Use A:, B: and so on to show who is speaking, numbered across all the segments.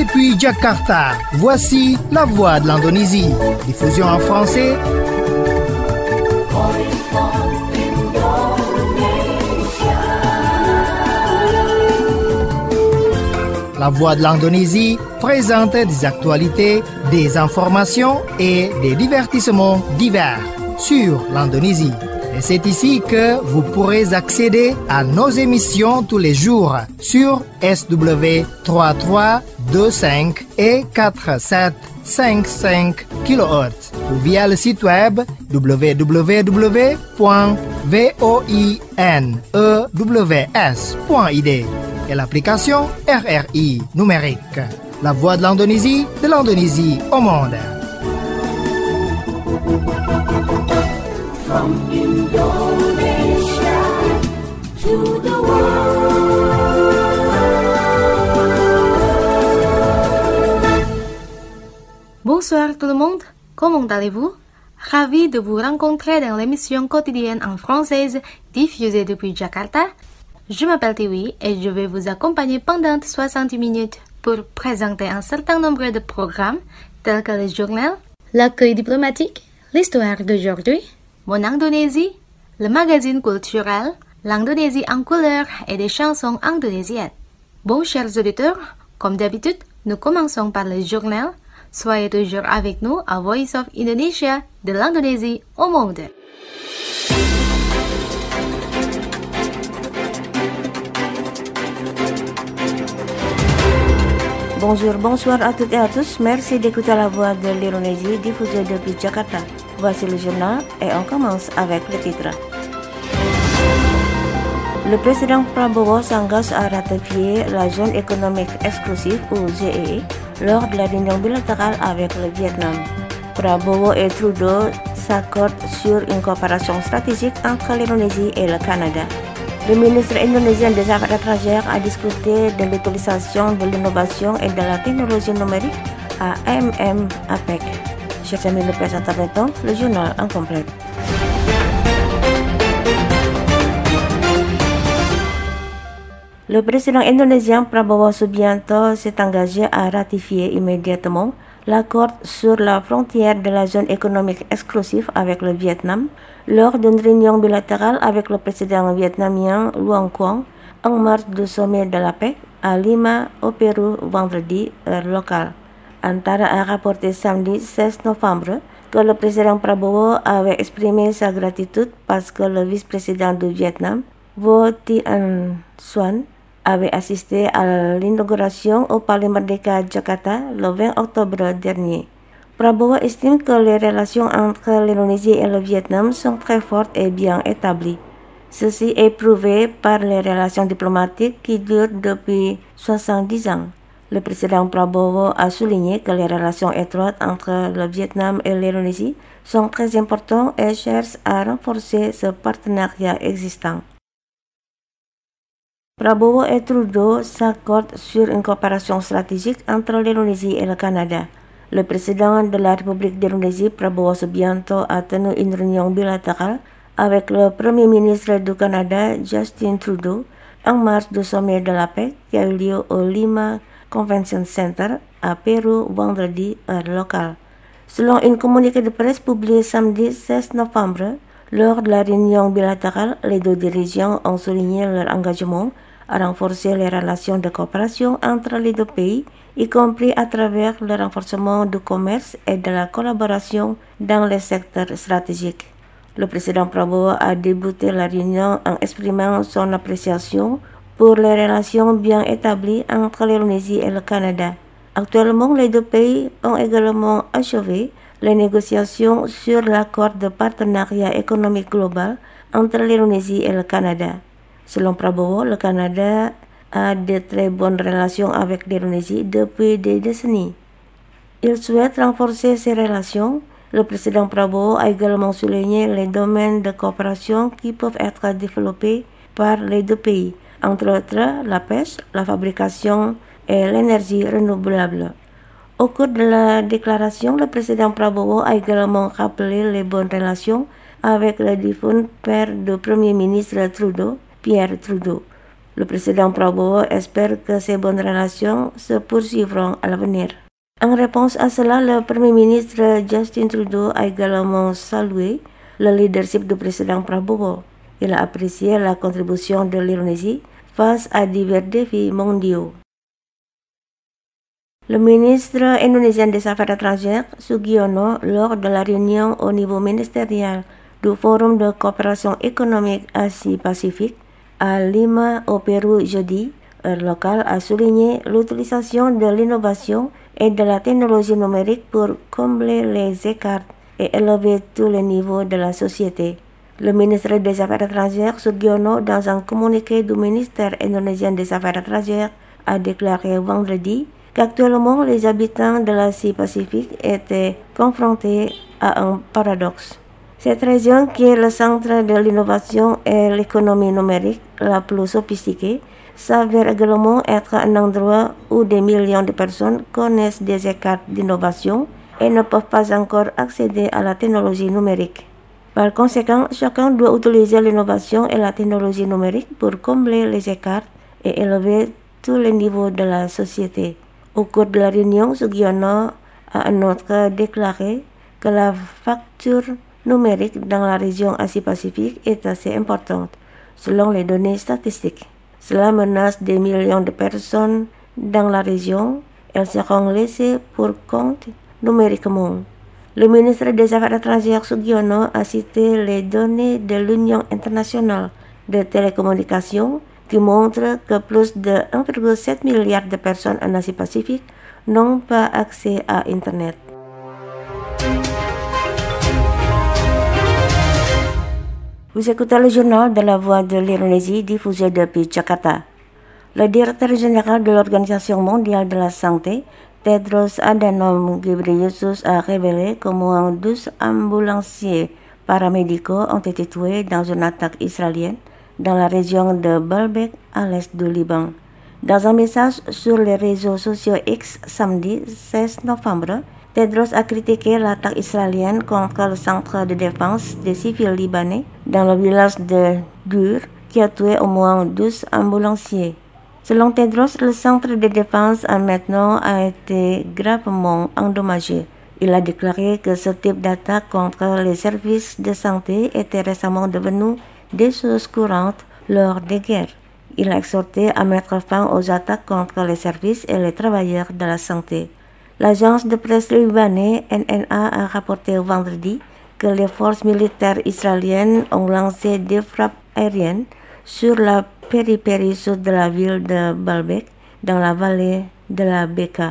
A: Depuis Jakarta, voici la voix de l'Indonésie. Diffusion en français. La voix de l'Indonésie présente des actualités, des informations et des divertissements divers sur l'Indonésie. Et c'est ici que vous pourrez accéder à nos émissions tous les jours sur SW 3325 et 4755 kHz ou via le site web www.voinews.id et l'application RRI numérique. La voix de l'Indonésie au monde.
B: From Indonesia to the world.
C: Bonsoir tout le monde, comment allez-vous? Ravi de vous rencontrer dans l'émission quotidienne en française diffusée depuis Jakarta. Je m'appelle Tiwi et je vais vous accompagner pendant 60 minutes pour présenter un certain nombre de programmes tels que le journal, l'accueil diplomatique, l'histoire d'aujourd'hui, Mon Indonésie, le magazine culturel, l'Indonésie en couleur et des chansons indonésiennes. Bon, chers auditeurs, comme d'habitude, nous commençons par le journal. Soyez toujours avec nous à Voice of Indonesia de l'Indonésie au monde.
D: Bonjour à toutes et à tous. Merci d'écouter la voix de l'Indonésie diffusée depuis Jakarta. Voici le journal et on commence avec le titre. Le président Prabowo s'engage à ratifier la zone économique exclusive ou ZEE lors de la réunion bilatérale avec le Vietnam. Prabowo et Trudeau s'accordent sur une coopération stratégique entre l'Indonésie et le Canada. Le ministre indonésien des Affaires étrangères a discuté de l'utilisation de l'innovation et de la technologie numérique à AMM APEC. Chers amis, le présente maintenant le journal en complet. Le président indonésien Prabowo Subianto s'est engagé à ratifier immédiatement l'accord sur la frontière de la zone économique exclusive avec le Vietnam lors d'une réunion bilatérale avec le président vietnamien Luong Quang en marge du sommet de la paix à Lima au Pérou vendredi heure locale. Antara a rapporté samedi 16 novembre que le président Prabowo avait exprimé sa gratitude parce que le vice-président du Vietnam, Vo Tien Xuan, avait assisté à l'inauguration au Palais Merdeka Jakarta le 20 octobre dernier. Prabowo estime que les relations entre l'Indonésie et le Vietnam sont très fortes et bien établies. Ceci est prouvé par les relations diplomatiques qui durent depuis 70 ans. Le président Prabowo a souligné que les relations étroites entre le Vietnam et l'Indonésie sont très importantes et cherche à renforcer ce partenariat existant. Prabowo et Trudeau s'accordent sur une coopération stratégique entre l'Indonésie et le Canada. Le président de la République d'Indonésie, Prabowo Subianto, a tenu une réunion bilatérale avec le Premier ministre du Canada, Justin Trudeau, en marge du sommet de la paix qui a eu lieu au Lima Convention Center à Pérou vendredi heure locale. Selon une communiqué de presse publié samedi 16 novembre, lors de la réunion bilatérale, les deux dirigeants ont souligné leur engagement à renforcer les relations de coopération entre les deux pays, y compris à travers le renforcement du commerce et de la collaboration dans les secteurs stratégiques. Le président Prabowo a débuté la réunion en exprimant son appréciation pour les relations bien établies entre l'Indonésie et le Canada. Actuellement, les deux pays ont également achevé les négociations sur l'accord de partenariat économique global entre l'Indonésie et le Canada. Selon Prabowo, le Canada a de très bonnes relations avec l'Indonésie depuis des décennies. Il souhaite renforcer ces relations. Le président Prabowo a également souligné les domaines de coopération qui peuvent être développés par les deux pays, entre autres la pêche, la fabrication et l'énergie renouvelable. Au cours de la déclaration, le président Prabowo a également rappelé les bonnes relations avec le défunt père du Premier ministre Trudeau, Pierre Trudeau. Le président Prabowo espère que ces bonnes relations se poursuivront à l'avenir. En réponse à cela, le Premier ministre Justin Trudeau a également salué le leadership du président Prabowo. Il a apprécié la contribution de l'Indonésie face à divers défis mondiaux. Le ministre indonésien des Affaires étrangères, Sugiono, lors de la réunion au niveau ministériel du Forum de coopération économique Asie-Pacifique à Lima au Pérou jeudi, heure locale, a souligné l'utilisation de l'innovation et de la technologie numérique pour combler les écarts et élever tous les niveaux de la société. Le ministre des Affaires étrangères, Sugiono, dans un communiqué du ministère indonésien des Affaires étrangères, a déclaré vendredi qu'actuellement les habitants de l'Asie-Pacifique étaient confrontés à un paradoxe. Cette région, qui est le centre de l'innovation et l'économie numérique la plus sophistiquée, s'avère également être un endroit où des millions de personnes connaissent des écarts d'innovation et ne peuvent pas encore accéder à la technologie numérique. Par conséquent, chacun doit utiliser l'innovation et la technologie numérique pour combler les écarts et élever tous les niveaux de la société. Au cours de la réunion, Sugiono a en outre déclaré que la fracture numérique dans la région Asie-Pacifique est assez importante, selon les données statistiques. Cela menace des millions de personnes dans la région. Elles seront laissées pour compte numériquement. Le ministre des Affaires étrangères Sugiono a cité les données de l'Union internationale de télécommunications qui montrent que plus de 1,7 milliard de personnes en Asie-Pacifique n'ont pas accès à Internet. Vous écoutez le journal de la Voix de l'Indonésie diffusé depuis Jakarta. Le directeur général de l'Organisation mondiale de la santé, Tedros Adhanom Ghebreyesus, a révélé qu'au moins 12 ambulanciers paramédicaux ont été tués dans une attaque israélienne dans la région de Baalbek, à l'est du Liban. Dans un message sur les réseaux sociaux X samedi 16 novembre, Tedros a critiqué l'attaque israélienne contre le centre de défense des civils libanais dans le village de Dur, qui a tué au moins 12 ambulanciers. Selon Tedros, le centre de défense maintenant a été gravement endommagé. Il a déclaré que ce type d'attaque contre les services de santé était récemment devenu des choses courantes lors des guerres. Il a exhorté à mettre fin aux attaques contre les services et les travailleurs de la santé. L'agence de presse libanaise NNA a rapporté vendredi que les forces militaires israéliennes ont lancé des frappes aériennes sur la périphérie sud de la ville de Baalbek, dans la vallée de la Beka.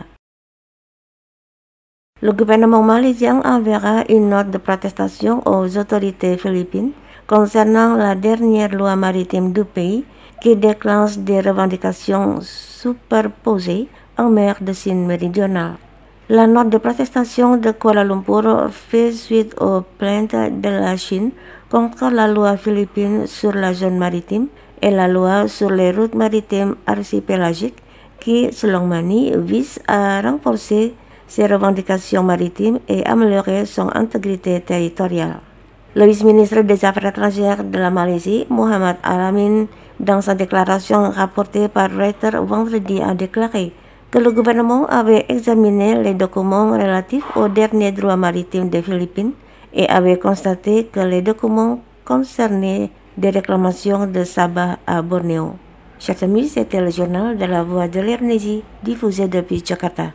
D: Le gouvernement malaisien enverra une note de protestation aux autorités philippines concernant la dernière loi maritime du pays qui déclenche des revendications superposées en mer de Chine méridionale. La note de protestation de Kuala Lumpur fait suite aux plaintes de la Chine contre la loi philippine sur la zone maritime et la loi sur les routes maritimes archipélagiques qui, selon Mani, vise à renforcer ses revendications maritimes et améliorer son intégrité territoriale. Le vice-ministre des Affaires étrangères de la Malaisie, Muhammad Alamin, dans sa déclaration rapportée par Reuters vendredi, a déclaré que le gouvernement avait examiné les documents relatifs aux derniers droits maritimes des Philippines et avait constaté que les documents concernaient des réclamations de Sabah à Bornéo. Chers amis, c'était le journal de la Voix de l'Indonésie diffusé depuis Jakarta.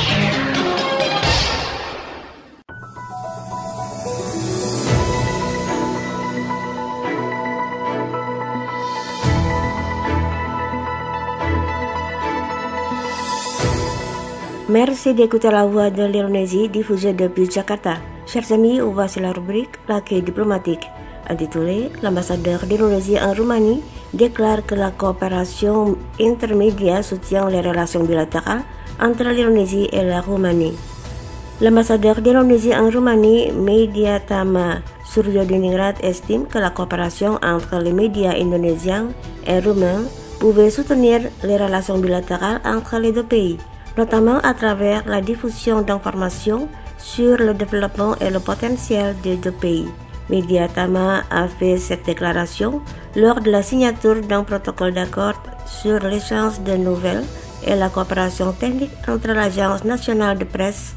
D: Merci d'écouter la Voix de l'Indonésie diffusée depuis Jakarta. Chers amis, voici la rubrique Plaqué diplomatique. Intitulée L'ambassadeur d'Indonésie en Roumanie déclare que la coopération intermédiaire soutient les relations bilatérales entre l'Indonésie et la Roumanie. L'ambassadeur d'Indonésie en Roumanie, Mediatama Suryodiningrat, estime que la coopération entre les médias indonésiens et roumains pouvait soutenir les relations bilatérales entre les deux pays, notamment à travers la diffusion d'informations sur le développement et le potentiel des deux pays. Mediatama a fait cette déclaration lors de la signature d'un protocole d'accord sur l'échange de nouvelles et la coopération technique entre l'Agence nationale de presse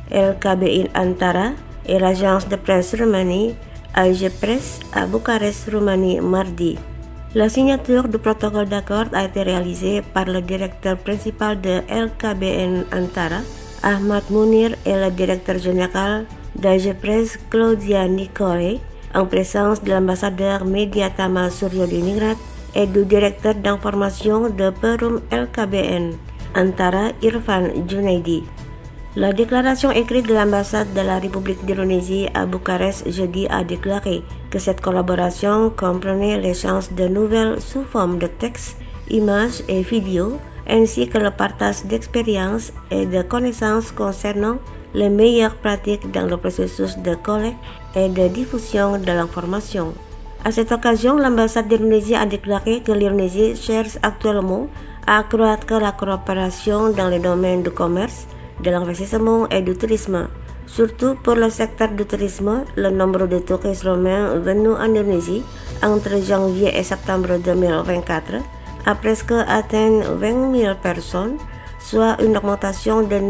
D: LKBN Antara et l'agence de presse Roumanie AG Press à Bucarest, Roumanie, mardi. La signature du protocole d'accord a été réalisée par le directeur principal de LKBN Antara, Ahmad Munir, et le directeur général d'AG Press, Claudia Nicole, en présence de l'ambassadeur Mediatama Suryodiningrat et du directeur d'information de Perum LKBN Antara, Irfan Junaidi. La déclaration écrite de l'ambassade de la République d'Indonésie à Bucarest jeudi a déclaré que cette collaboration comprenait l'échange de nouvelles sous forme de textes, images et vidéos, ainsi que le partage d'expériences et de connaissances concernant les meilleures pratiques dans le processus de collecte et de diffusion de l'information. À cette occasion, l'ambassade d'Indonésie a déclaré que l'Indonésie cherche actuellement à accroître la coopération dans les domaines du commerce, de l'investissement et du tourisme. Surtout pour le secteur du tourisme, le nombre de touristes roumains venus en Indonésie entre janvier et septembre 2024 a presque atteint 20 000 personnes, soit une augmentation de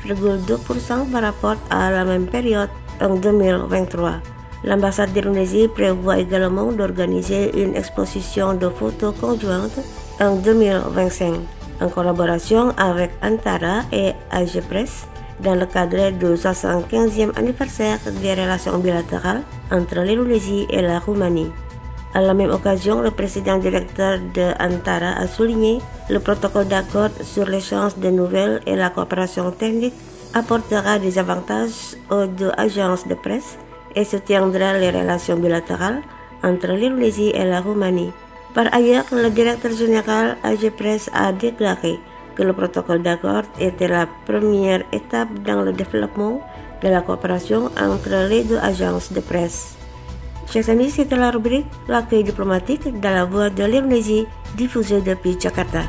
D: 9,2% par rapport à la même période en 2023. L'ambassade d'Indonésie prévoit également d'organiser une exposition de photos conjointes en 2025. En collaboration avec Antara et AG Press dans le cadre du 75e anniversaire des relations bilatérales entre l'Indonésie et la Roumanie. À la même occasion, le président directeur de Antara a souligné le protocole d'accord sur l'échange de nouvelles et la coopération technique apportera des avantages aux deux agences de presse et soutiendra les relations bilatérales entre l'Indonésie et la Roumanie. Par ailleurs, le directeur général AG Press a déclaré que le protocole d'accord était la première étape dans le développement de la coopération entre les deux agences de presse. Chers amis, c'était la rubrique L'accueil diplomatique dans la voix de l'Indonésie, diffusée depuis Jakarta.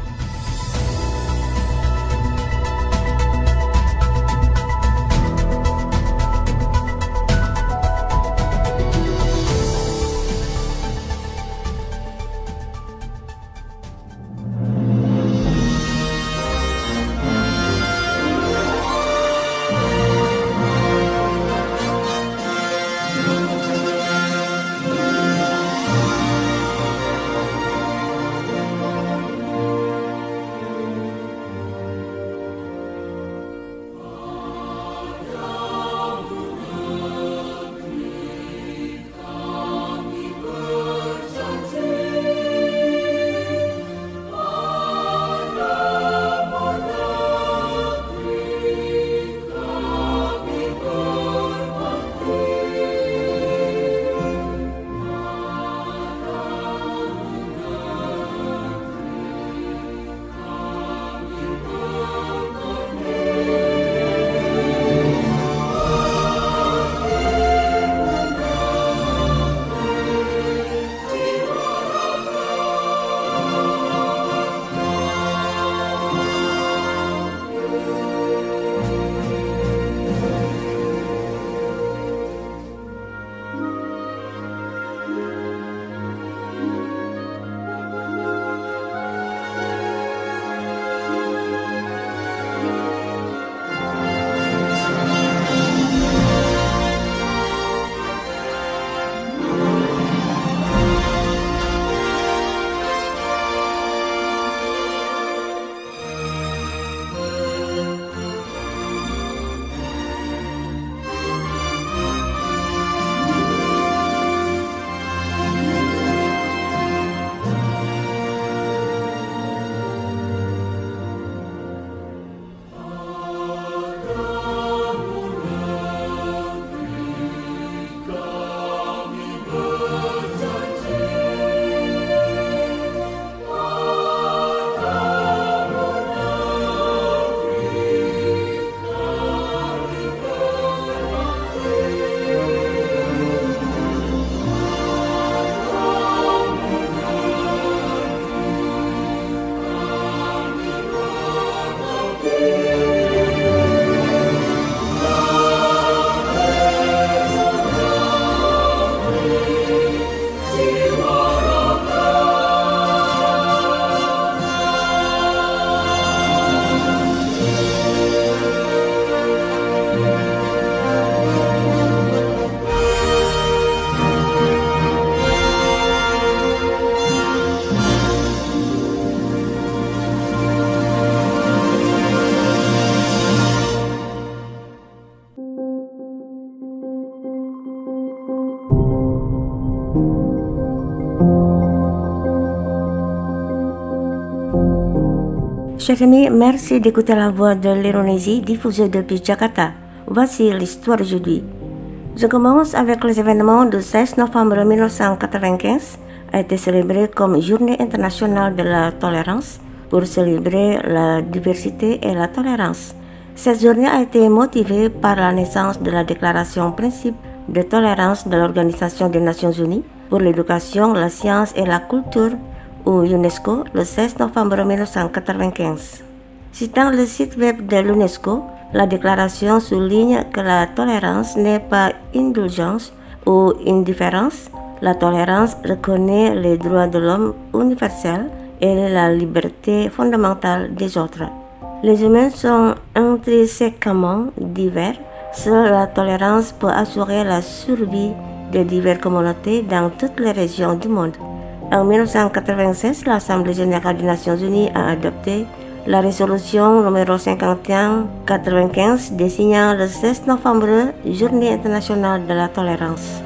D: Chers amis, merci d'écouter la voix de l'Indonésie diffusée depuis Jakarta. Voici l'histoire d'aujourd'hui. Je commence avec les événements du 16 novembre 1995, a été célébré comme Journée internationale de la tolérance pour célébrer la diversité et la tolérance. Cette journée a été motivée par la naissance de la Déclaration Principe de tolérance de l'Organisation des Nations Unies pour l'éducation, la science et la culture, ou UNESCO, le 16 novembre 1995. Citant le site web de l'UNESCO, la déclaration souligne que la tolérance n'est pas indulgence ou indifférence. La tolérance reconnaît les droits de l'homme universels et la liberté fondamentale des autres. Les humains sont intrinsèquement divers. Seule la tolérance peut assurer la survie de diverses communautés dans toutes les régions du monde. En 1996, l'Assemblée générale des Nations Unies a adopté la résolution numéro 5195 désignant le 16 novembre Journée internationale de la tolérance.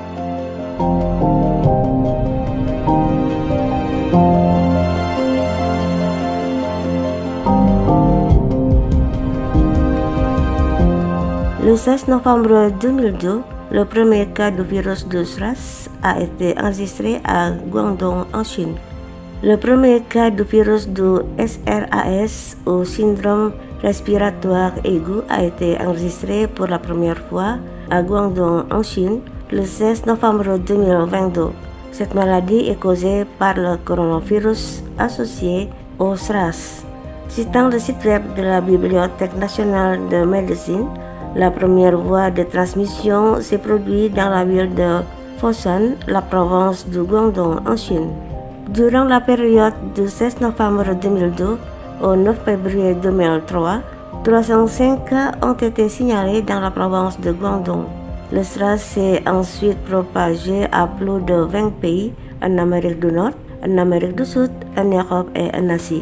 D: Le 16 novembre 2002, le premier cas du virus du SRAS a été enregistré à Guangdong en Chine. Le premier cas du virus du SRAS ou syndrome respiratoire aigu a été enregistré pour la première fois à Guangdong en Chine le 16 novembre 2022. Cette maladie est causée par le coronavirus associé au SRAS. Citant le site web de la Bibliothèque nationale de médecine, la première voie de transmission s'est produite dans la ville de Foshan, la province du Guangdong en Chine. Durant la période du 16 novembre 2002 au 9 février 2003, 305 cas ont été signalés dans la province de Guangdong. Le SRAS s'est ensuite propagé à plus de 20 pays en Amérique du Nord, en Amérique du Sud, en Europe et en Asie.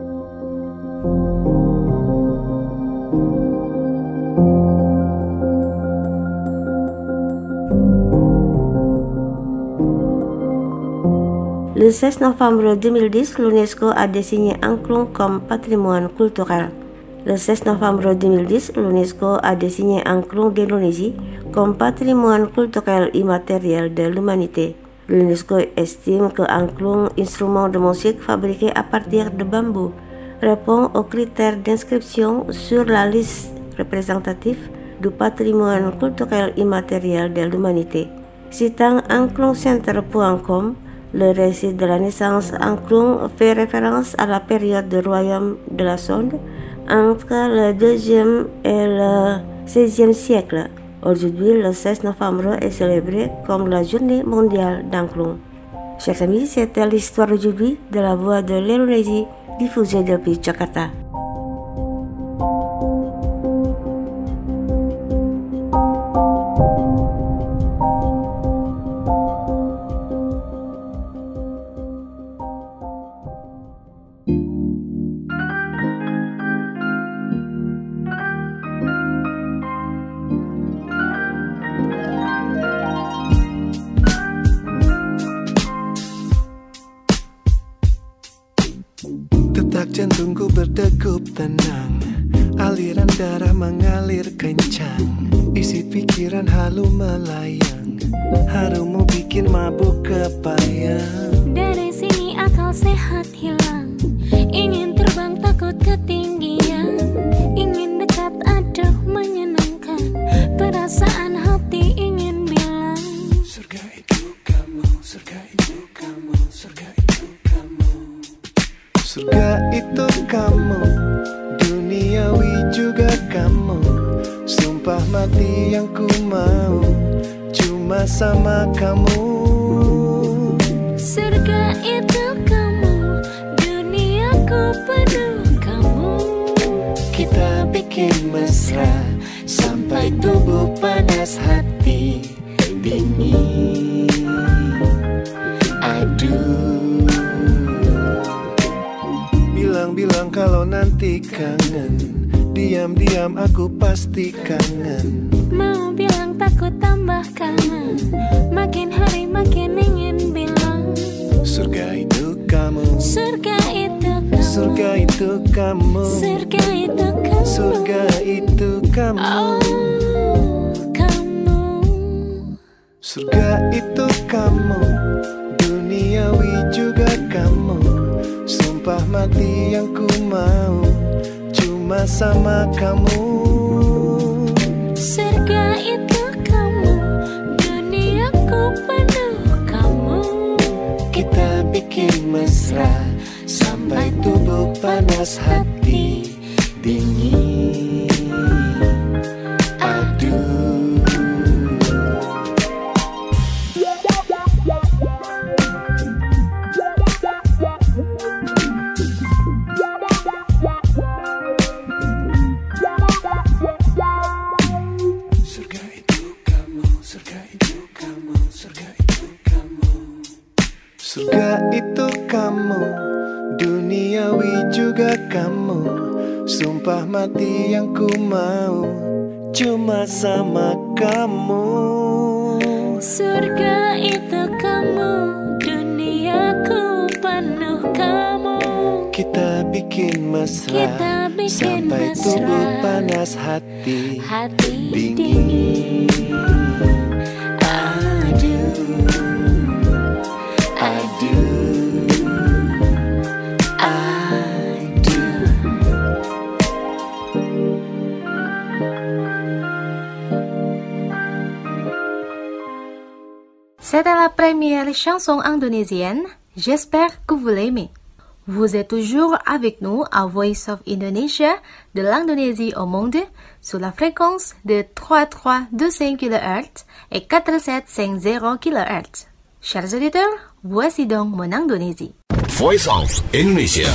D: Le 16 novembre 2010, l'UNESCO a désigné Angklung comme patrimoine culturel. Le 16 novembre 2010, l'UNESCO a désigné Angklung d'Indonésie comme patrimoine culturel immatériel de l'humanité. L'UNESCO estime que Angklung, instrument de musique fabriqué à partir de bambou, répond aux critères d'inscription sur la liste représentative du patrimoine culturel immatériel de l'humanité. Citant angklungcenter.com, le récit de la naissance Angklung fait référence à la période du royaume de la Sonde entre le 2e et le 16e siècle. Aujourd'hui, le 16 novembre est célébré comme la journée mondiale d'Angklung. Chers amis, c'était l'histoire d'aujourd'hui de la voix de l'Indonésie diffusée depuis Jakarta.
E: Detak jantungku berdegup tenang, aliran darah mengalir kencang, isi pikiran halu melayang, harummu bikin mabuk kepayang.
B: Dari sini akal sehat hilang, ingin terbang takut ketinggian, ingin dekat aduh menyenangkan, perasaan hati ingin bilang,
E: surga itu kamu, surga itu kamu, surga itu kamu. Surga itu kamu, duniawi juga kamu, sumpah mati yang ku mau, cuma sama kamu.
B: Surga itu kamu, duniaku penuh kamu.
E: Kita bikin mesra, sampai tubuh panas hati dingin. Aduh, bilang kalau nanti kangen, diam-diam aku pasti kangen.
B: Mau bilang takut tambah kangen, makin hari makin ingin bilang,
E: surga itu kamu,
B: surga itu kamu,
E: surga itu itu kamu.
B: Surga itu kamu.
E: Surga itu kamu.
B: Oh, kamu.
E: Surga itu kamu. Duniawi juga kamu. Sumpah mati yang ku mau cuma sama kamu.
B: Surga itu kamu. Duniaku penuh kamu.
E: Kita bikin mesra sampai tubuh panas, hati dingin. Aduh. Surga itu kamu, surga itu kamu, surga itu kamu. Surga itu kamu, duniawi juga kamu. Sumpah mati yang ku mau cuma sama kamu.
B: Surga itu kamu. Duniaku penuh kamu.
E: Kita bikin mesra
B: Kita bikin
E: sampai
B: mesra.
E: tubuh panas, hati
B: Hati
E: dingin.
B: Aduh,
E: Aduh, aduh.
C: C'était la première chanson indonésienne. J'espère que vous l'aimez. Vous êtes toujours avec nous à Voice of Indonesia de l'Indonésie au monde sur la fréquence de 3325 kHz et 4750 kHz. Chers auditeurs, voici donc mon Indonésie.
F: Voice of Indonesia.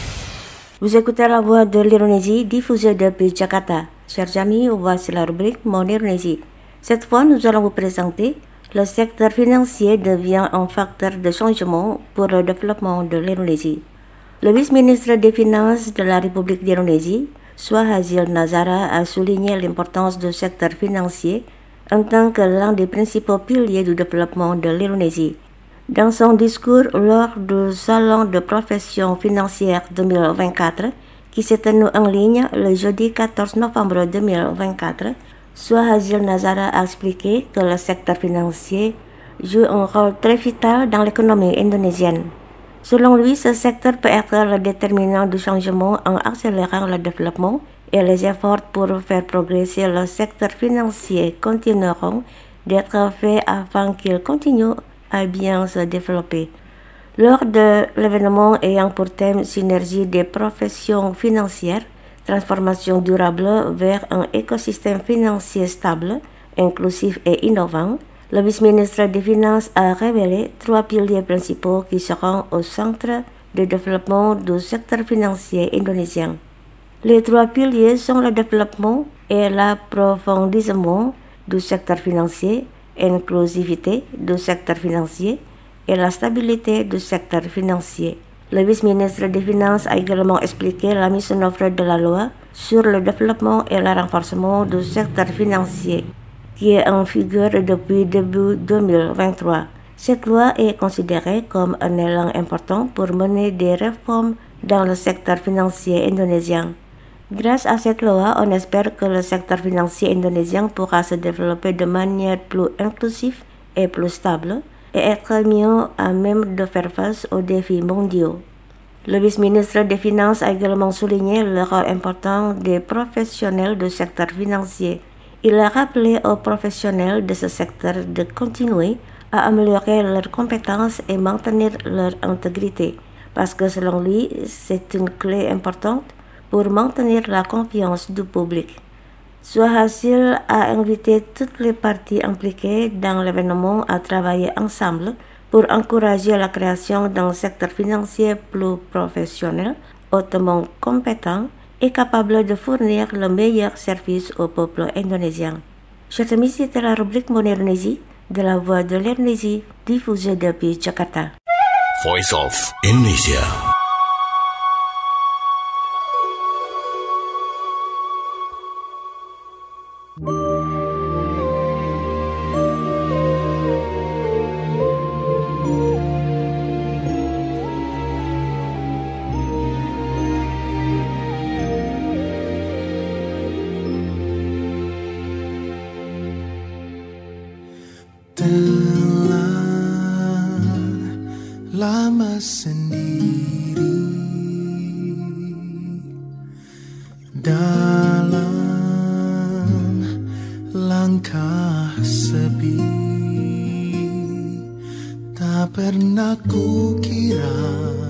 D: Vous écoutez la voix de l'Indonésie diffusée depuis Jakarta. Chers amis, voici la rubrique Mon Indonésie. Cette fois, nous allons vous présenter le secteur financier devient un facteur de changement pour le développement de l'Indonésie. Le vice-ministre des Finances de la République d'Indonésie, Suhazil Nazara, a souligné l'importance du secteur financier en tant que l'un des principaux piliers du développement de l'Indonésie. Dans son discours lors du Salon de profession financière 2024, qui s'est tenu en ligne le jeudi 14 novembre 2024, Suhazil Nazara a expliqué que le secteur financier joue un rôle très vital dans l'économie indonésienne. Selon lui, ce secteur peut être le déterminant du changement en accélérant le développement et les efforts pour faire progresser le secteur financier continueront d'être faits afin qu'il continue à bien se développer. Lors de l'événement ayant pour thème Synergie des professions financières, transformation durable vers un écosystème financier stable, inclusif et innovant, le vice-ministre des Finances a révélé 3 piliers principaux qui seront au centre du développement du secteur financier indonésien. Les 3 piliers sont le développement et l'approfondissement du secteur financier, l'inclusivité du secteur financier et la stabilité du secteur financier. Le vice-ministre des Finances a également expliqué la mise en œuvre de la loi sur le développement et le renforcement du secteur financier, qui est en vigueur depuis début 2023. Cette loi est considérée comme un élan important pour mener des réformes dans le secteur financier indonésien. Grâce à cette loi, on espère que le secteur financier indonésien pourra se développer de manière plus inclusive et plus stable, et être mieux à même de faire face aux défis mondiaux. Le vice-ministre des Finances a également souligné le rôle important des professionnels du secteur financier. Il a rappelé aux professionnels de ce secteur de continuer à améliorer leurs compétences et maintenir leur intégrité, parce que selon lui, c'est une clé importante pour maintenir la confiance du public. Suhazil a invité toutes les parties impliquées dans l'événement à travailler ensemble pour encourager la création d'un secteur financier plus professionnel, hautement compétent et capable de fournir le meilleur service au peuple indonésien. Chers amis, c'était la rubrique Mon Indonésie de la Voix de l'Indonésie diffusée depuis Jakarta.
F: Voice of Indonesia.
E: lama sendiri dalam langkah sepi. Tak pernah kukira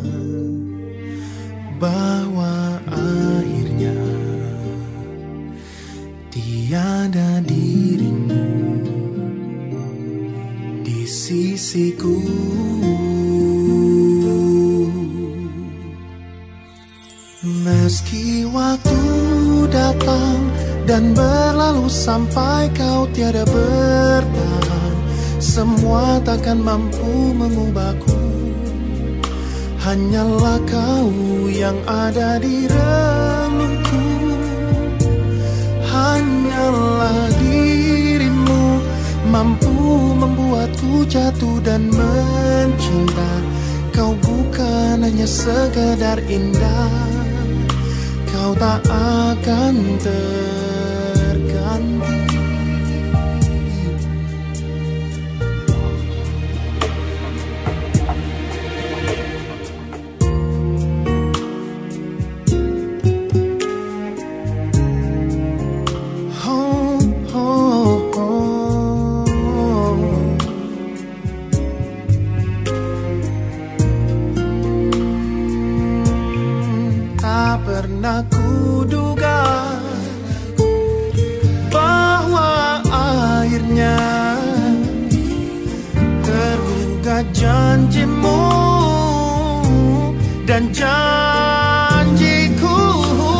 E: bahwa akhirnya tiada dirimu di sisiku. Meski waktu datang dan berlalu sampai kau tiada bertahan, semua takkan mampu mengubahku. Hanyalah kau yang ada di relungku. Hanyalah dirimu mampu membuatku jatuh dan mencinta. Kau bukan hanya sekedar indah, kau tak akan terganti. Pernah kuduga bahwa akhirnya tergugah janjimu dan janjiku.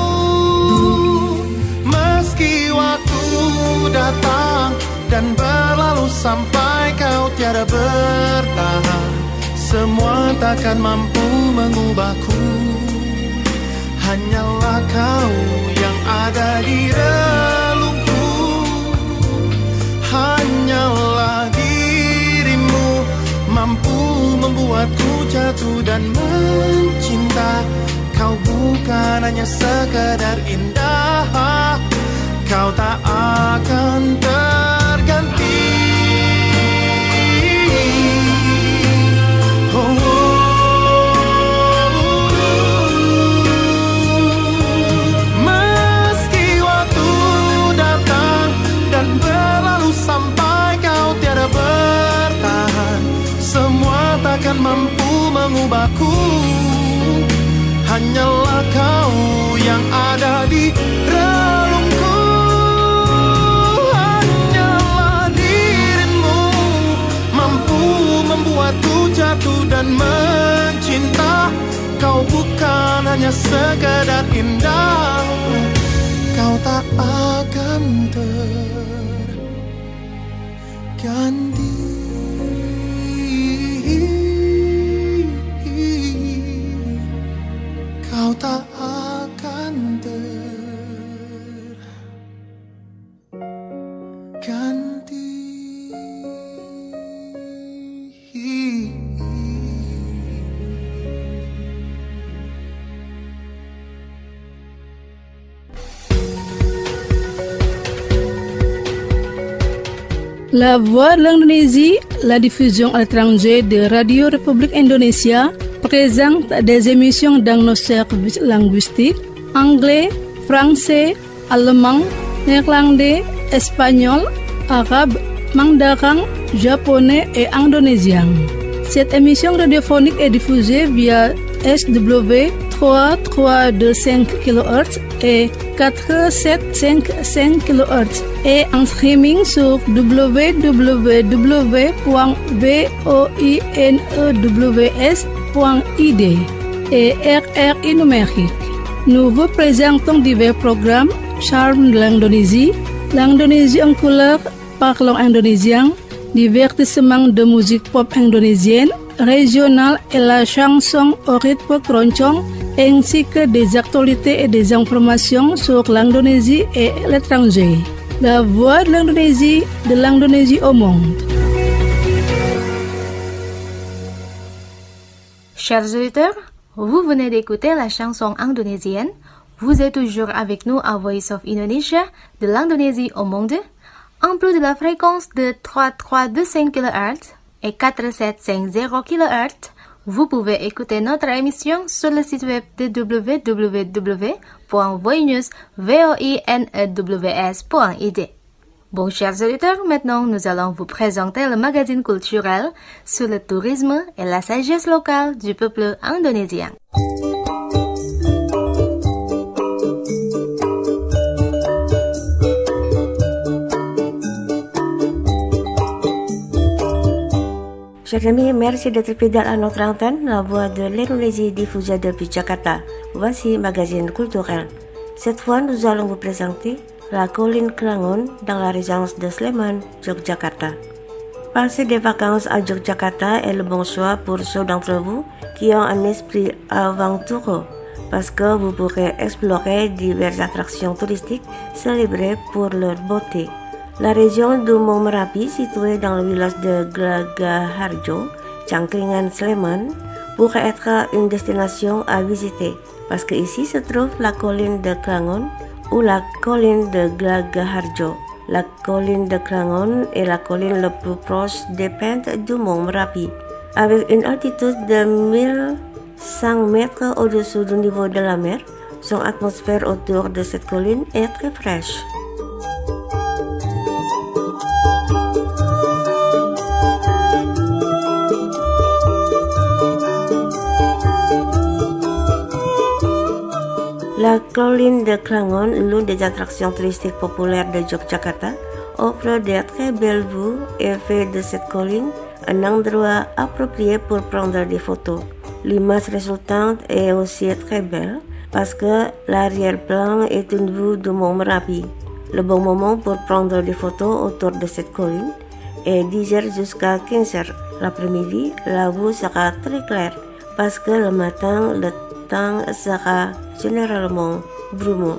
E: Meski waktu datang dan berlalu sampai kau tiada bertahan, semua takkan mampu mengubahku. Hanyalah kau yang ada di relungku. Hanyalah dirimu mampu membuatku jatuh dan mencinta. Kau bukan hanya sekedar indah, kau tak akan terganti. Takkan mampu mengubahku. Hanyalah kau yang ada di relungku. Hanyalah dirimu mampu membuatku jatuh dan mencinta. Kau bukan hanya sekedar indah, kau tak akan terganti. Kau tak akan terganti.
G: La Voix de l'Indonésie, la diffusion à l'étranger de Radio République Indonésia, présente des émissions dans nos services linguistiques anglais, français, allemand, néerlandais, espagnol, arabe, mandarin, japonais et indonésien. Cette émission radiophonique est diffusée via SW 3325 kHz et 4755 kHz et en streaming sur www.voinews.id et RRI numérique. Nous vous présentons divers programmes: Charme de l'Indonésie, l'Indonésie en couleur, parlons indonésien, divertissement de musique pop indonésienne, régionale et la chanson au rythme keroncong, ainsi que des actualités et des informations sur l'Indonésie et l'étranger. La voix de l'Indonésie au monde.
C: Chers auditeurs, vous venez d'écouter la chanson indonésienne. Vous êtes toujours avec nous à Voice of Indonesia, de l'Indonésie au monde. En plus de la fréquence de 3325 kHz et 4750 kHz, Vous pouvez écouter notre émission sur le site web de www.voinews.id. Bon, chers auditeurs, maintenant nous allons vous présenter le magazine culturel sur le tourisme et la sagesse locale du peuple indonésien.
D: Chers amis, merci d'être fidèles à notre antenne, la voix de l'Indonésie diffusée depuis Jakarta. Voici Magazine culturel. Cette fois, nous allons vous présenter la colline Klangon dans la résidence de Sleman, Yogyakarta. Passer des vacances à Yogyakarta est le bon choix pour ceux d'entre vous qui ont un esprit aventureux, parce que vous pourrez explorer diverses attractions touristiques célébrées pour leur beauté. La région du Mont Merapi, située dans le village de Glagaharjo, Cangkringan, Sleman, pourrait être une destination à visiter, parce que ici se trouve la colline de Klangon ou la colline de Glagaharjo. La colline de Klangon est la colline la plus proche des pentes du Mont Merapi, avec une altitude de 1100 mètres au-dessous du niveau de la mer. Son atmosphère autour de cette colline est très fraîche. La colline de Klangon, l'une des attractions touristiques populaires de Yogyakarta, offre de très belles vues et fait de cette colline un endroit approprié pour prendre des photos. L'image résultante est aussi très belle parce que l'arrière-plan est une vue du Mont Merapi. Le bon moment pour prendre des photos autour de cette colline est 10h jusqu'à 15h. L'après-midi, la vue sera très claire parce que le matin, le temps sera généralement brumeux.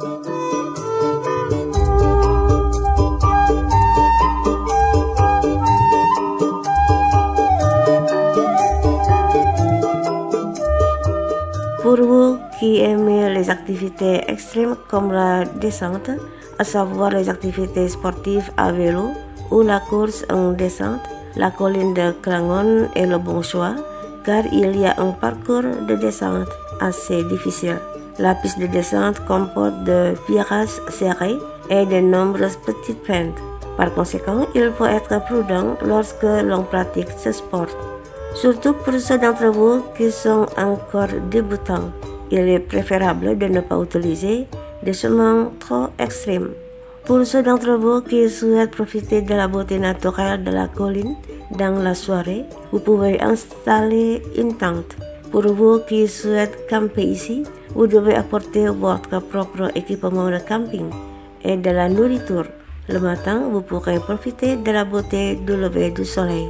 D: Pour vous qui aimez les activités extrêmes comme la descente, à savoir les activités sportives à vélo ou la course en descente, la colline de Klangon est le bon choix car il y a un parcours de descente assez difficile. La piste de descente comporte de virages serrés et de nombreuses petites pentes. Par conséquent, il faut être prudent lorsque l'on pratique ce sport. Surtout pour ceux d'entre vous qui sont encore débutants, il est préférable de ne pas utiliser des chemins trop extrêmes. Pour ceux d'entre vous qui souhaitent profiter de la beauté naturelle de la colline dans la soirée, vous pouvez installer une tente. Pour vous qui souhaitent camper ici, vous devez apporter votre propre équipement de camping et de la nourriture. Le matin, vous pourrez profiter de la beauté du lever du soleil.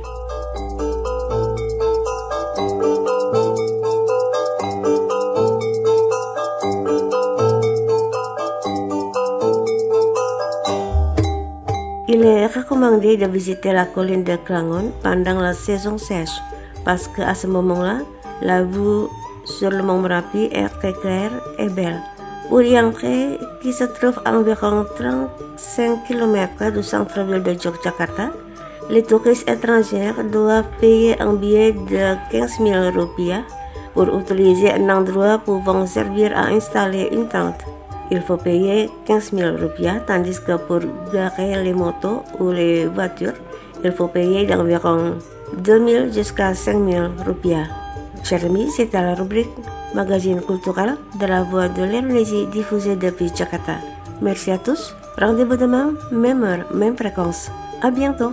D: Il est recommandé de visiter la colline de Klangon pendant la saison sèche parce qu'à ce moment-là, la vue sur le Mont Merapi est très claire et belle. Pour y entrer, qui se trouve à environ 35 km du centre-ville de Yogyakarta, les touristes étrangers doivent payer un billet de 15 000 rupiah pour utiliser un endroit pouvant servir à installer une tente. Il faut payer 15 000 rupiah, tandis que pour garer les motos ou les voitures, il faut payer d'environ 2 000 jusqu'à 5 000 rupiah. Chers amis, c'était la rubrique Magazine culturel de la voix de l'Indonésie diffusée depuis Jakarta. Merci à tous. Rendez-vous demain, même heure, même fréquence. À bientôt.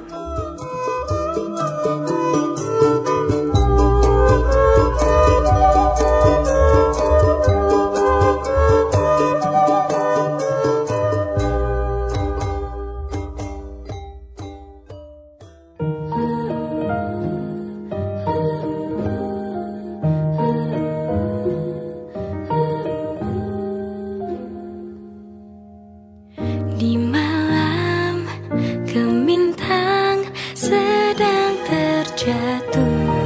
B: Di malam gemintang sedang terjatuh,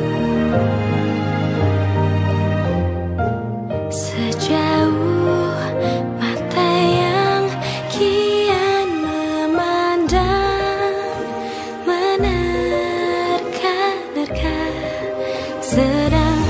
B: sejauh mata yang kian memandang menerka-nerka sedang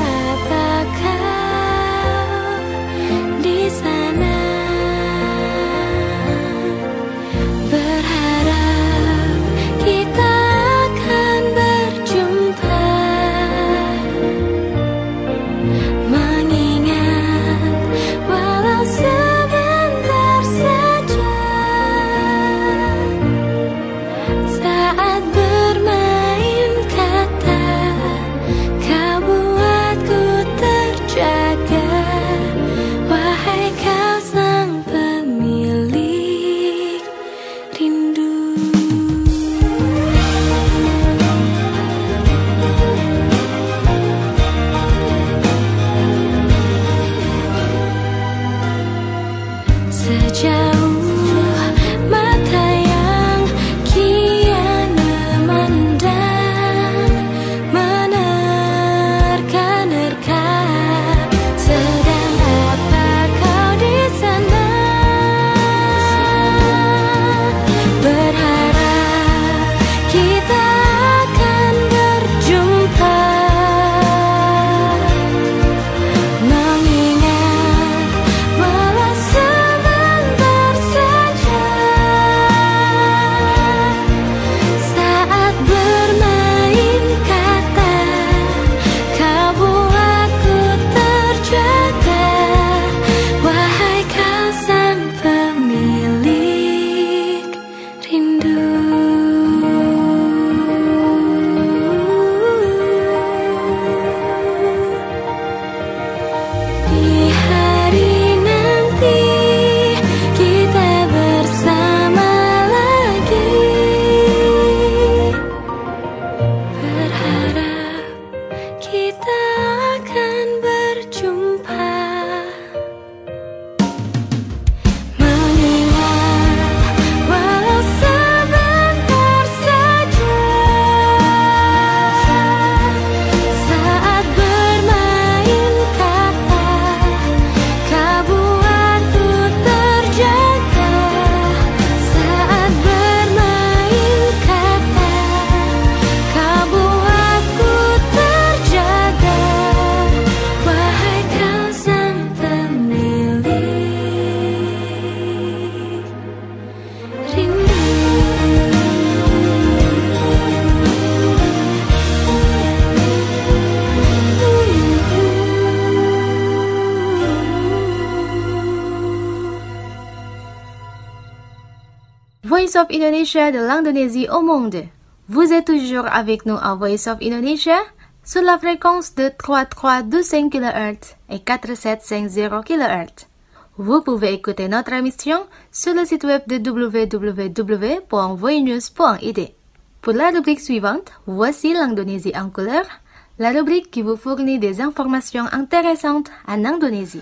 C: Voice of Indonesia de l'Indonésie au monde. Vous êtes toujours avec nous à Voice of Indonesia sur la fréquence de 3325 kHz et 4750 kHz. Vous pouvez écouter notre émission sur le site web de www.voinews.id. Pour la rubrique suivante, voici l'Indonésie en couleur, la rubrique qui vous fournit des informations intéressantes en Indonésie.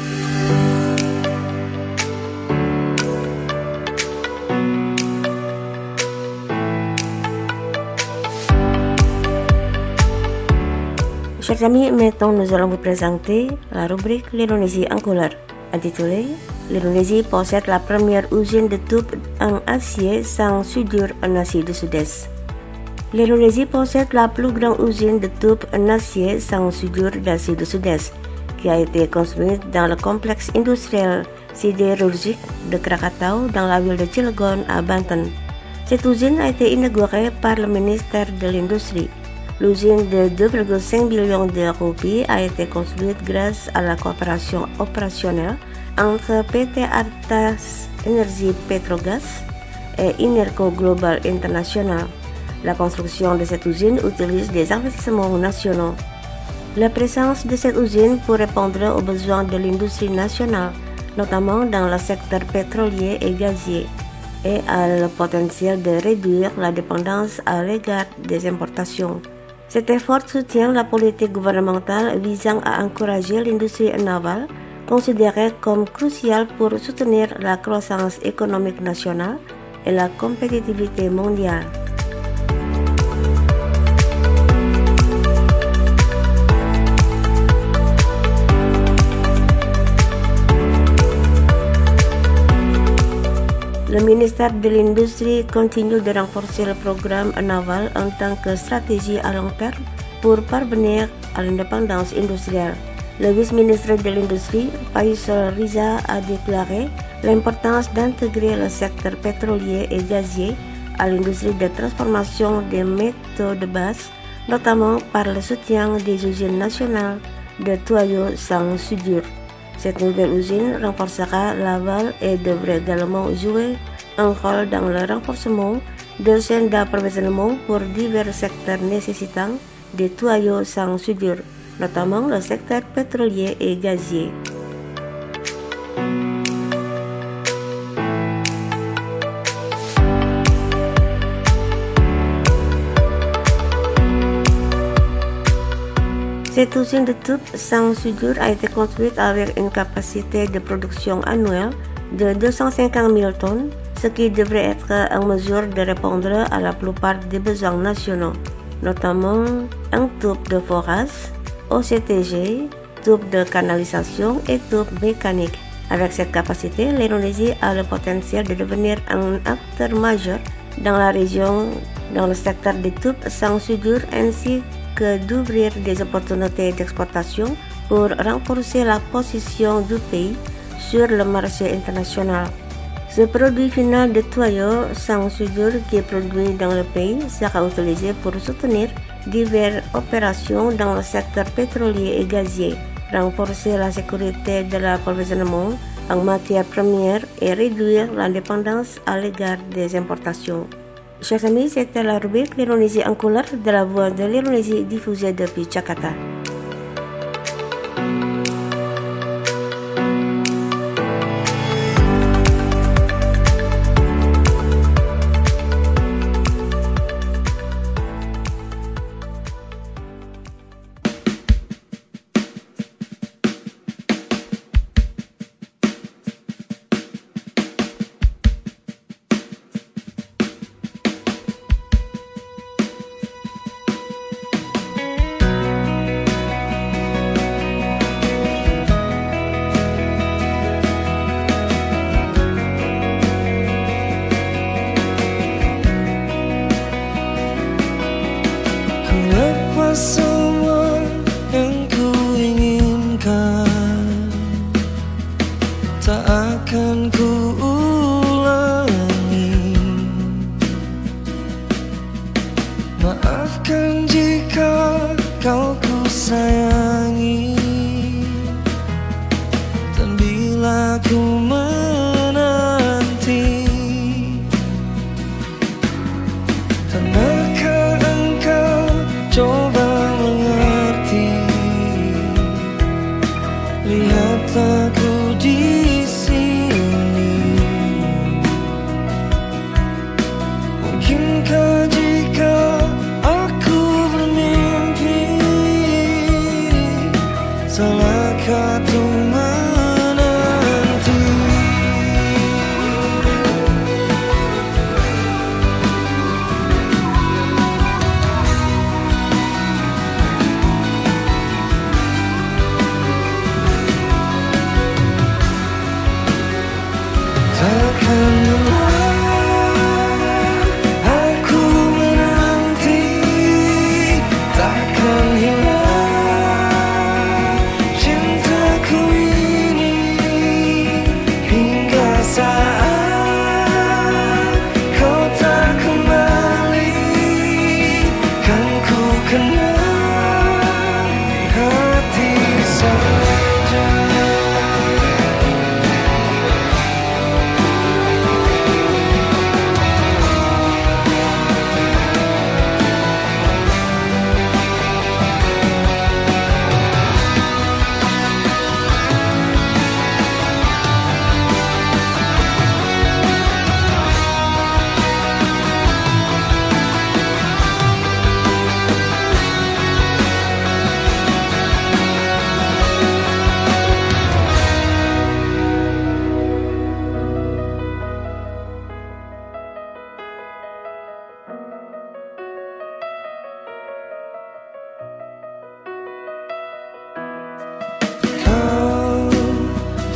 D: Chers amis, maintenant nous allons vous présenter la rubrique l'Indonésie en couleur. Intitulée l'Indonésie possède la première usine de tubes en acier sans soudure en Asie du Sud-Est. L'Indonésie possède la plus grande usine de tubes en acier sans soudure d'Asie du Sud-Est, qui a été construite dans le complexe industriel sidérurgique de Krakatau dans la ville de Cilegon à Banten. Cette usine a été inaugurée par le ministère de l'Industrie. L'usine de 2,5 millions de roupies a été construite grâce à la coopération opérationnelle entre PT Artas Energi Petrogas et Inerco Global International. La construction de cette usine utilise des investissements nationaux. La présence de cette usine pour répondre aux besoins de l'industrie nationale, notamment dans le secteur pétrolier et gazier, et a le potentiel de réduire la dépendance à l'égard des importations. Cet effort soutient la politique gouvernementale visant à encourager l'industrie navale, considérée comme cruciale pour soutenir la croissance économique nationale et la compétitivité mondiale. Le ministère de l'Industrie continue de renforcer le programme naval en tant que stratégie à long terme pour parvenir à l'indépendance industrielle. Le vice-ministre de l'Industrie, Faisal Riza, a déclaré l'importance d'intégrer le secteur pétrolier et gazier à l'industrie de transformation des métaux de base, notamment par le soutien des usines nationales de tuyaux sans soudure. Cette nouvelle usine renforcera l'aval et devrait également jouer un rôle dans le renforcement de chaînes d'approvisionnement pour divers secteurs nécessitant des tuyaux sans soudure, notamment le secteur pétrolier et gazier. Cette usine de tubes sans soudure a été construite avec une capacité de production annuelle de 250 000 tonnes, ce qui devrait être en mesure de répondre à la plupart des besoins nationaux, notamment un tube de forage, OCTG, tube de canalisation et tube mécanique. Avec cette capacité, l'Indonésie a le potentiel de devenir un acteur majeur dans la région dans le secteur des tubes sans soudure ainsi que d'ouvrir des opportunités d'exportation pour renforcer la position du pays sur le marché international. Ce produit final de tuyaux sans soudure qui est produit dans le pays sera utilisé pour soutenir diverses opérations dans le secteur pétrolier et gazier, renforcer la sécurité de l'approvisionnement en matières premières et réduire la dépendance à l'égard des importations. Chers amis, c'était la rubrique l'Indonésie en couleur de la voix de l'Indonésie diffusée depuis Jakarta.
E: Semua yang ku inginkan tak akan ku ulangi. Maafkan jika kau ku sayangi, dan bila ku menanti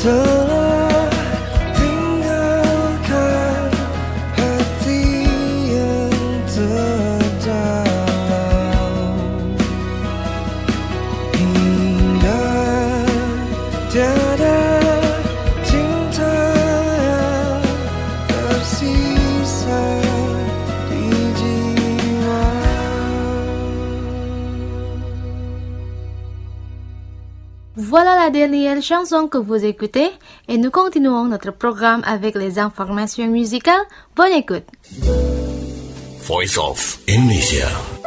E: telah tinggalkan hati yang terdalam, hingga tiada cinta yang tersisa di jiwa.
C: Voilà la dernière chanson que vous écoutez et nous continuons notre programme avec les informations musicales. Bonne écoute.
F: Voice of Indonesia.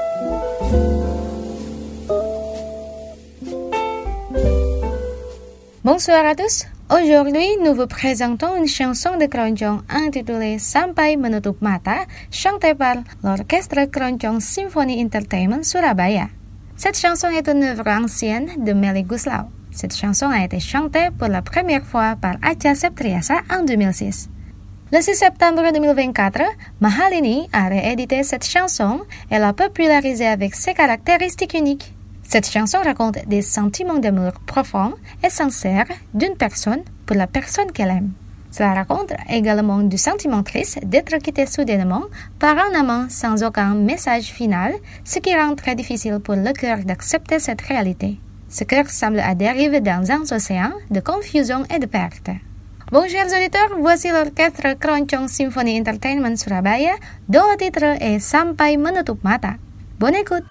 C: Bonsoir à tous. Aujourd'hui, nous vous présentons une chanson de Keroncong intitulée Sampai Menutup Mata, chantée par l'orchestre Keroncong Symphony Entertainment Surabaya. Cette chanson est une œuvre ancienne de Melly Goeslaw. Cette chanson a été chantée pour la première fois par Acha Septriasa en 2006. Le 6 septembre 2024, Mahalini a réédité cette chanson et l'a popularisée avec ses caractéristiques uniques. Cette chanson raconte des sentiments d'amour profonds et sincères d'une personne pour la personne qu'elle aime. Cela raconte également du sentiment triste d'être quitté soudainement par un amant sans aucun message final, ce qui rend très difficile pour le cœur d'accepter cette réalité. Ce cœur semble à dérive dans un océan de confusion et de perte. Bon, chers auditeurs, voici l'orchestre Keroncong Symphony Entertainment Surabaya, dont le titre est Sampai Menutup Mata. Bonne écoute!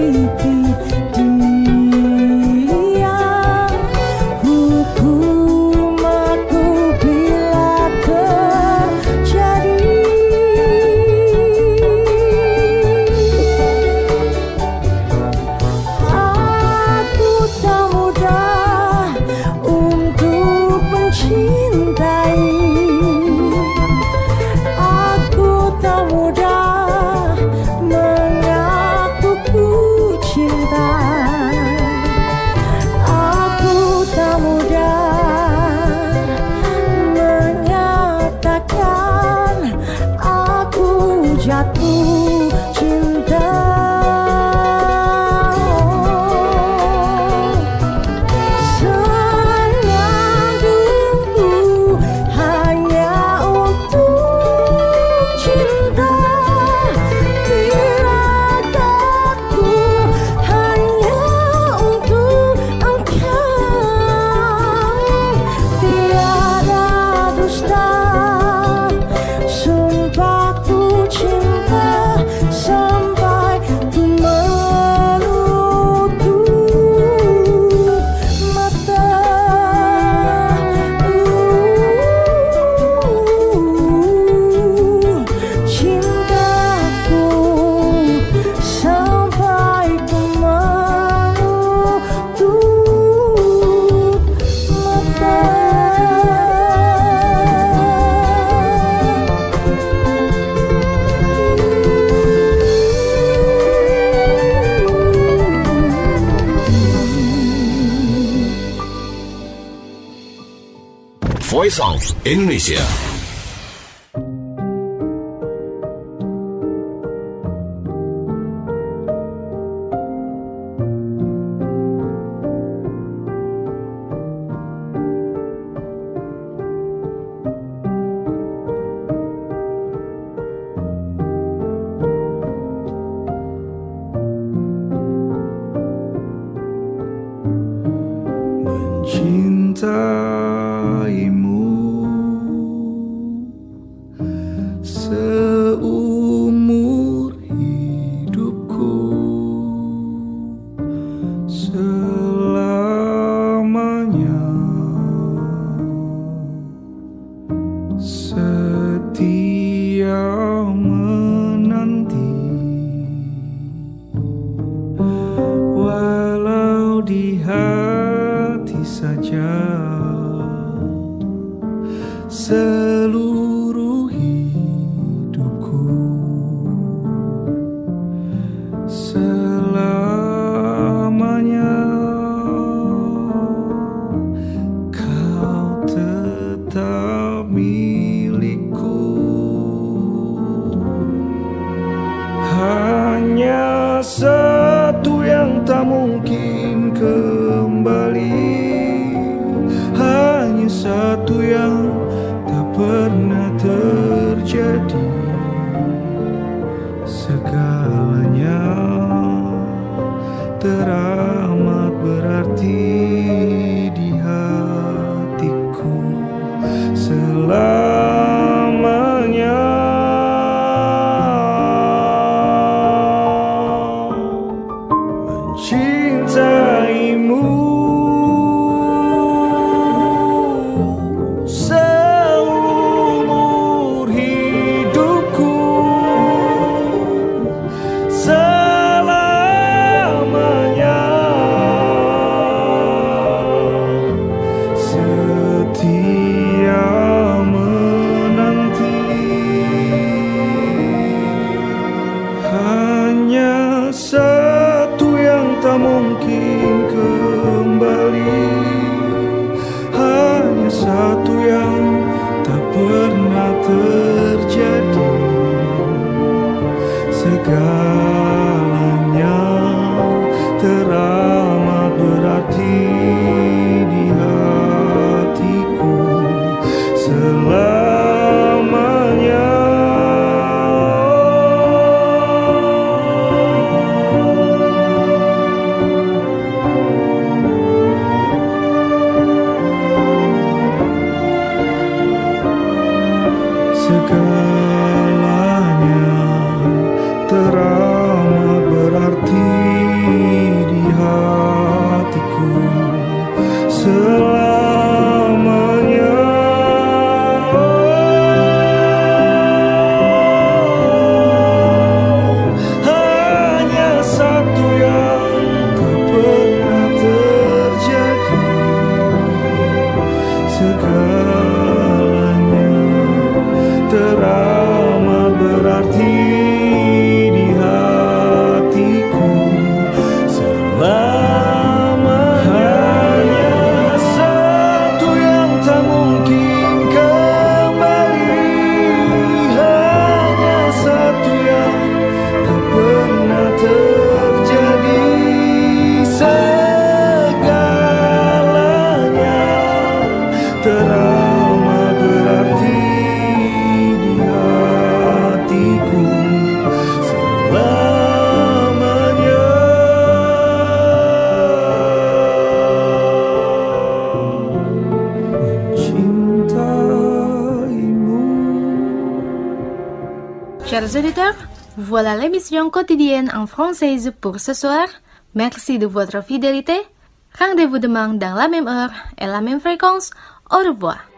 F: Voice of Indonesia.
E: Seumur hidupku, selamanya setia menanti, walau di hati saja. Seluruh hidupku, selamanya kau tetap milikku. Hanya satu yang tak mungkin kembali, hanya satu yang pernah terjadi. Segalanya teramat berarti di hatiku selamanya. Mencintaimu satu yang tak mungkin kembali, hanya satu yang tak pernah terjadi. Segalanya teramat berarti di hatiku selamanya.
C: Chers auditeurs, voilà l'émission quotidienne en française pour ce soir. Merci de votre fidélité. Rendez-vous demain dans la même heure et la même fréquence. Au revoir.